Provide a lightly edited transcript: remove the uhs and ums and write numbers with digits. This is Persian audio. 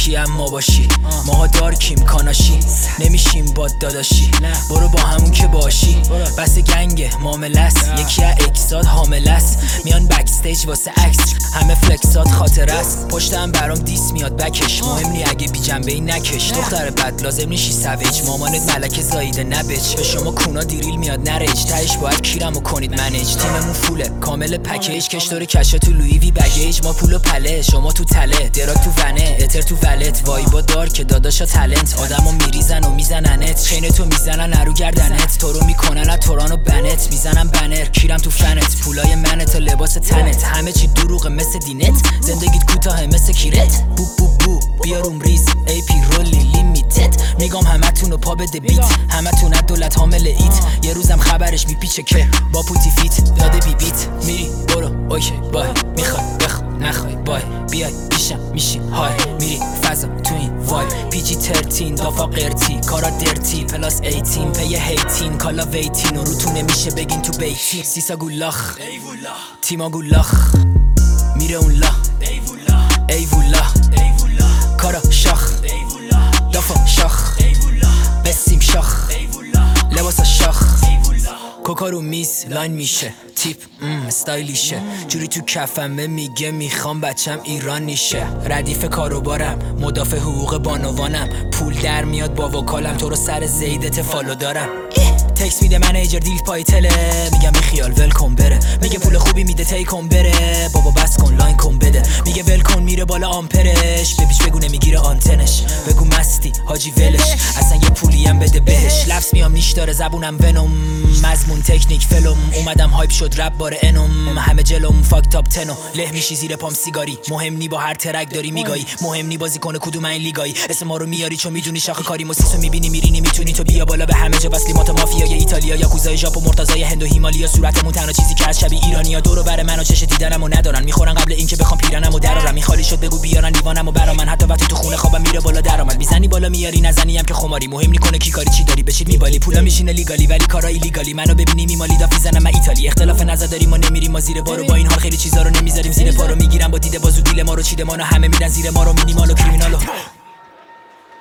کیم ما باشی ماها دارکیم کاناشی نمیشیم با داداشی برو با همون که باشی بس گنگ معاملس یکی از اکسات حاملس میان بکستیج واسه عکس همه فلکسات خاطر است پشتم برام دیس میاد بکش مهم نی اگه بی جنبه ای نکش دختر بد لازم نیشی سویج مامانت ملکه زاییده نبچ به شما کونا دیریل میاد نرج تهش باید کیرمو کنید منیج تیممون فوله کامل پکیج کشتور کشه تو لویی وی بگیج ما پول و پله شما تو تله دراک تو ونه اتر تو ولت وایبا دار که داداشا تالنت آدمو میریزن و میزننت چین تو میزنن نرو گردنت تو رو میکنن از توران و بنت میزنم بنر کیرم تو فنت پولای منت لباس تنت همه چی دروغه مثل دینت زندگیت کوتاه مثل کیرت بو بو بو بیاروم ریز ای پی رولی لیمیتد میگم همتون و پا بده بیت همتون از دولت حامل ایت یه روزم خبرش میپیچه که با پوتی فیت داده بی بیت میری برو اوکی بای میخوای بخوای نخوای بای بیای پیشم میشی های میری فضا تو این وای پیجی 13 دافا قرتی کارا درتی پلاس 18 پی هیتین کالا ویتین و روتون نمیشه بگین تو بیتی سیسا گولاخ تیما گولاخ میره اون لا ایوولا کارا شاخ دافا شاخ بسیم شاخ لباسا شاخ کوکا رو میز لاین میشه تیپ استایلیشه جوری تو کفمه میگه میخوام بچم ایرانی شه ردیف کاروبارم مدافع حقوق بانوانم پول در میاد با وکالم تو رو سر زیدت فالو دارم تکس میده منیجر دیل پای تله میگم بیخیال ولکن بره میگه پول خوبی میده تیکن بره بابا بس کن لاین کن بده میگه ولکن میره بالا آمپرش ببیش بگو نمیگیره آنتنش بگو مستی حاجی ولش اصلا یه پولی هم بده بهش لفظ میام نیش داره زبونم ونوم مضمون تکنیک فلم اومدم هایپ شد رپ باره انوم همه جلوم فاک تاپ تنو له میشی زیر پام سیگاری مهم نی با هر ترک داری میگایی مهم نی بازی کنه کدوم این لیگایی اسم ما رو میاری چون میدونی شاخه کاری موسیسو میبینی میری نمیتونی تو بیا بالا به همه جا وصلیمات مافیای ایتالیا یاکوزای ژاپن مرتضای هند و هیمالیا صورتمون تنها چیزی که از شبیه ایرانیا دورو بر منو چش دیدنمو ندارن میخورن قبل اینکه بخوام پیرنمو درارم میخالی شد بگو بیارن لیوانمو برا من حتی وقتی تو خونه خوابم میره بالا درآمد میزنی بالا میاری نزنی هم که خماری مهم نی کنه کی کاری چی داری بشید میبالی پولا میشینه لیگالی ولی کارا ایلیگالی منو ببینی میمالی داف میزنم من ایتالی اختلاف نظر داریم ما نمیریم ما زیر بارو با این حال خیلی چیزا رو نمیذاریم زیر پا رو میگیرم با دیده بازو دیل ما رو چیده ما همه میدن زیر ما رو مینیمال و کریمینالو